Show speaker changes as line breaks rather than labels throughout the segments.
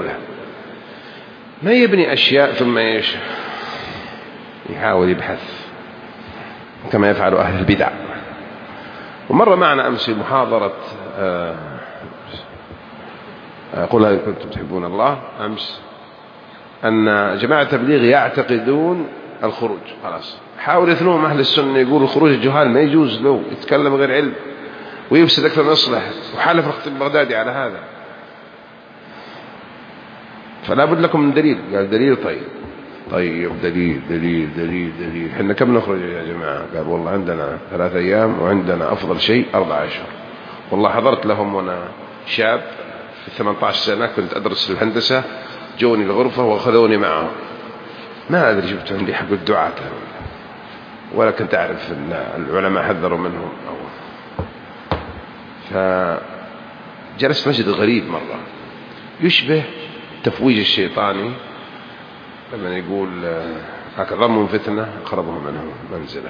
ما يبني أشياء ثم إيش يحاول يبحث كما يفعل أهل البدع. ومر معنا أمس في محاضرة قل هل كنتم تحبون الله أمس أن جماعة التبليغ يعتقدون الخروج. خلاص حاول يثنوهم أهل السنة يقول الخروج الجهال ما يجوز له يتكلم غير علم ويفسد أكثر من يصلح، وحالف الخطيب البغدادي على هذا. فلا بد لكم من دليل. قال دليل. طيب دليل احنا كم نخرج يا جماعة؟ قال والله عندنا 3 أيام وعندنا أفضل شيء 4 أشهر. والله حضرت لهم وأنا شاب في 18 سنة كنت أدرس في الهندسة، جوني الغرفة وأخذوني معهم. ما أدري جبت عندي حق الدعاة ولا كنت أعرف أن العلماء حذروا منهم. فجلست مسجد غريب مرة يشبه تفويج الشيطاني لما يقول أكرمهم فتنة أقربهم منهم منزلا.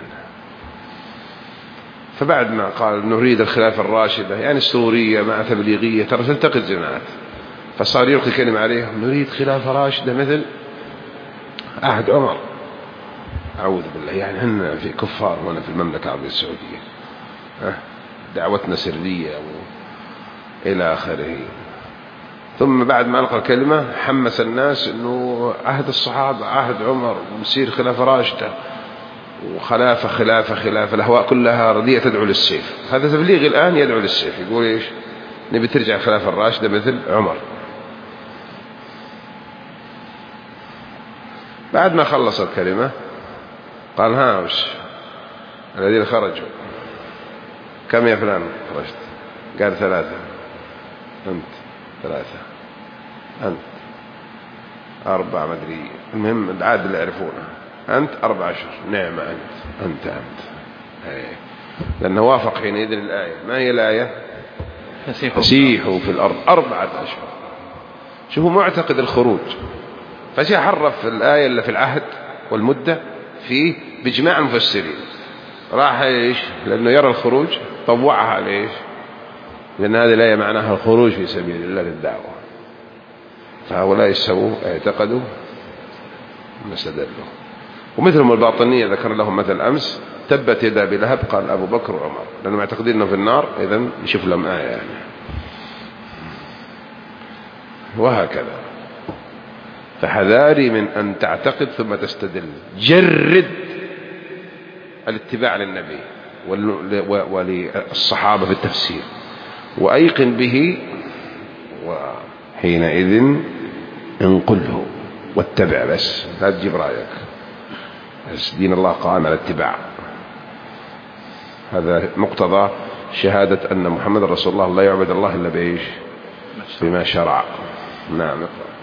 فبعد ما قال نريد الخلافة الراشدة يعني السرورية مع تبليغية ترى تلتقط جماعات، فصار يلقي كلمة عليهم نريد خلافة راشدة مثل عهد عمر. أعوذ بالله، يعني هن في كفار هنا في المملكة العربية السعودية، دعوتنا سرية إلى آخره. ثم بعد ما ألقى الكلمة حمس الناس أنه عهد الصحابة عهد عمر ومسير خلافة راشدة وخلافة خلافة الأهواء كلها رديئة تدعو للسيف. هذا تبليغ الآن يدعو للسيف، يقول إيش نبي ترجع خلافة الراشدة مثل عمر. بعد ما خلص الكلمة قال ها وش الذين خرجوا كم يا فلان خرجت؟ قال 3. أنت 3 أنت 4 مدري المهم العادة اللي يعرفونها. أنت 14 نعمة أنت لأنه وافق حينئذ الآية. ما هي الآية؟ فسيحوا في الأرض 4 أشهر. شوفوا معتقد الخروج، فشي حرف الآية اللي في العهد والمدة فيه بإجماع المفسرين. راح إيش لأنه يرى الخروج طوعها ليش لأن هذه الآية معناها الخروج في سبيل الله للدعوة. فهؤلاء يسووا اعتقدوا ما استدلوا. ومثلهم الباطنية ذكر لهم مثل أمس تبت يدا أبي لهب قال أبو بكر وعمر، لأنهم معتقدين أنه في النار إذن نشوف لهم آية يعني. وهكذا. فحذاري من أن تعتقد ثم تستدل. جرد الاتباع للنبي وللصحابة في التفسير وأيقن به، وحينئذ انقله واتبع. بس لا تجيب رأيك. بس دين الله قائم على الاتباع. هذا مقتضى شهادة أن محمد رسول الله لا يعبد الله إلا بإيش بما شرع. نعم.